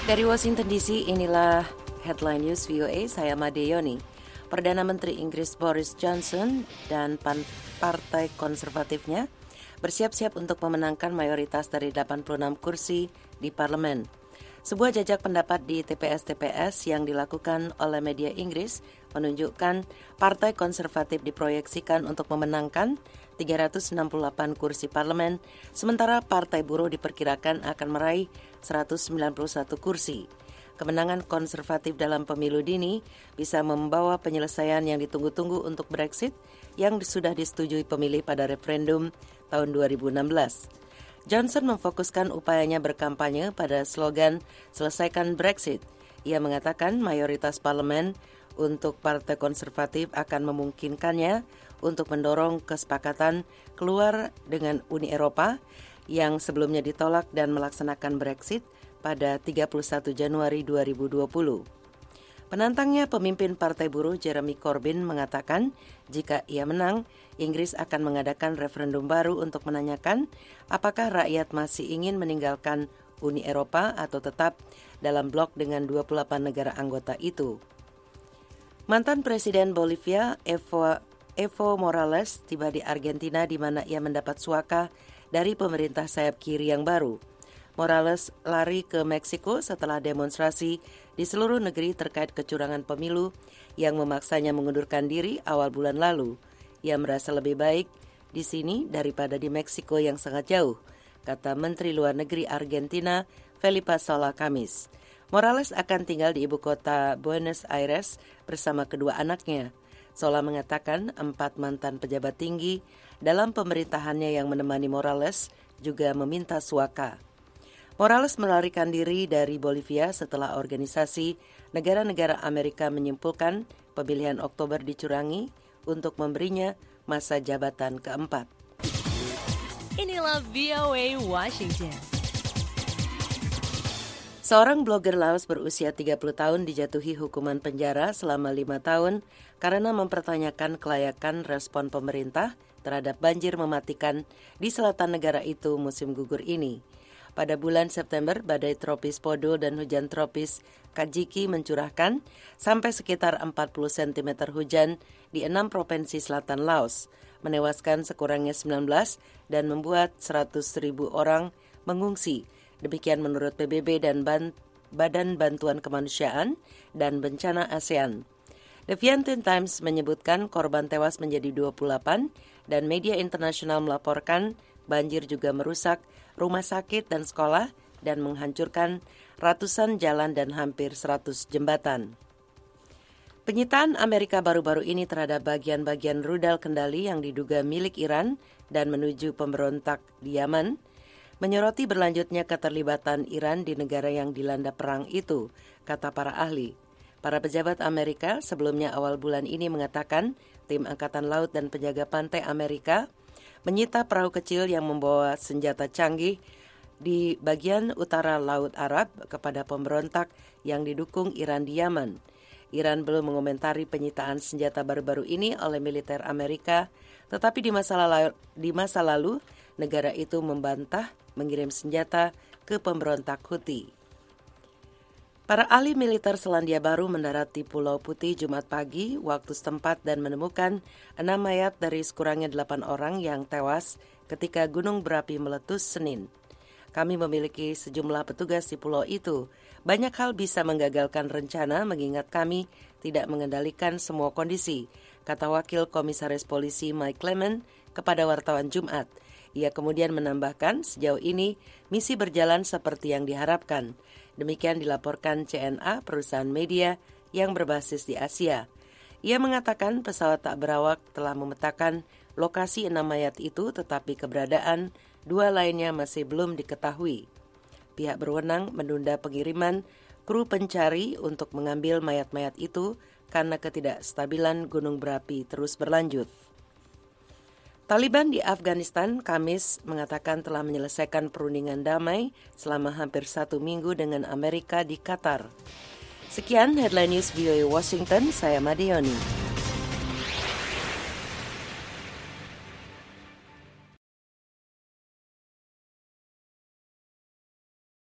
Dari Washington DC, inilah Headline News VOA, saya Made Yoni. Perdana Menteri Inggris Boris Johnson dan Partai Konservatifnya bersiap-siap untuk memenangkan mayoritas dari 86 kursi di parlemen. Sebuah jajak pendapat di TPS-TPS yang dilakukan oleh media Inggris menunjukkan Partai Konservatif diproyeksikan untuk memenangkan 368 kursi parlemen, sementara Partai Buruh diperkirakan akan meraih 191 kursi. Kemenangan konservatif dalam pemilu dini bisa membawa penyelesaian yang ditunggu-tunggu untuk Brexit yang sudah disetujui pemilih pada referendum tahun 2016. Johnson memfokuskan upayanya berkampanye pada slogan "Selesaikan Brexit". Ia mengatakan mayoritas parlemen untuk Partai Konservatif akan memungkinkannya untuk mendorong kesepakatan keluar dengan Uni Eropa yang sebelumnya ditolak dan melaksanakan Brexit pada 31 Januari 2020. Penantangnya pemimpin Partai Buruh Jeremy Corbyn mengatakan jika ia menang, Inggris akan mengadakan referendum baru untuk menanyakan apakah rakyat masih ingin meninggalkan Uni Eropa atau tetap dalam blok dengan 28 negara anggota itu. Mantan Presiden Bolivia Evo Morales tiba di Argentina di mana ia mendapat suaka dari pemerintah sayap kiri yang baru. Morales lari ke Meksiko setelah demonstrasi di seluruh negeri terkait kecurangan pemilu yang memaksanya mengundurkan diri awal bulan lalu. Ia merasa lebih baik di sini daripada di Meksiko yang sangat jauh, kata Menteri Luar Negeri Argentina Felipe Solá Kamis. Morales akan tinggal di ibu kota Buenos Aires bersama kedua anaknya. Solá mengatakan 4 mantan pejabat tinggi dalam pemerintahannya yang menemani Morales juga meminta suaka. Morales melarikan diri dari Bolivia setelah organisasi negara-negara Amerika menyimpulkan pemilihan Oktober dicurangi untuk memberinya masa jabatan keempat. Inilah VOA Washington. Seorang blogger Laos berusia 30 tahun dijatuhi hukuman penjara selama 5 tahun karena mempertanyakan kelayakan respon pemerintah terhadap banjir mematikan di selatan negara itu musim gugur ini. Pada bulan September, badai tropis Podo dan hujan tropis Kajiki mencurahkan sampai sekitar 40 cm hujan di 6 provinsi selatan Laos, menewaskan sekurangnya 19 dan membuat 100.000 orang mengungsi. Demikian menurut PBB dan Badan Bantuan Kemanusiaan dan Bencana ASEAN. The Vientiane Times menyebutkan korban tewas menjadi 28 dan media internasional melaporkan banjir juga merusak rumah sakit dan sekolah dan menghancurkan ratusan jalan dan hampir 100 jembatan. Penyitaan Amerika baru-baru ini terhadap bagian-bagian rudal kendali yang diduga milik Iran dan menuju pemberontak di Yaman menyoroti berlanjutnya keterlibatan Iran di negara yang dilanda perang itu, kata para ahli. Para pejabat Amerika sebelumnya awal bulan ini mengatakan tim Angkatan Laut dan Penjaga Pantai Amerika menyita perahu kecil yang membawa senjata canggih di bagian utara Laut Arab kepada pemberontak yang didukung Iran di Yaman. Iran belum mengomentari penyitaan senjata baru-baru ini oleh militer Amerika, tetapi di masa lalu negara itu membantah mengirim senjata ke pemberontak Houthi. Para ahli militer Selandia Baru mendarat di Pulau Putih Jumat pagi waktu setempat dan menemukan 6 mayat dari sekurangnya 8 orang yang tewas ketika gunung berapi meletus Senin. Kami memiliki sejumlah petugas di pulau itu. Banyak hal bisa menggagalkan rencana mengingat kami tidak mengendalikan semua kondisi, kata Wakil Komisaris Polisi Mike Clement kepada wartawan Jumat. Ia kemudian menambahkan sejauh ini misi berjalan seperti yang diharapkan. Demikian dilaporkan CNA, perusahaan media yang berbasis di Asia. Ia mengatakan pesawat tak berawak telah memetakan lokasi 6 mayat itu tetapi keberadaan 2 lainnya masih belum diketahui. Pihak berwenang menunda pengiriman kru pencari untuk mengambil mayat-mayat itu karena ketidakstabilan gunung berapi terus berlanjut. Taliban di Afghanistan Kamis mengatakan telah menyelesaikan perundingan damai selama hampir 1 minggu dengan Amerika di Qatar. Sekian Headline News VOA Washington, saya Made Yoni.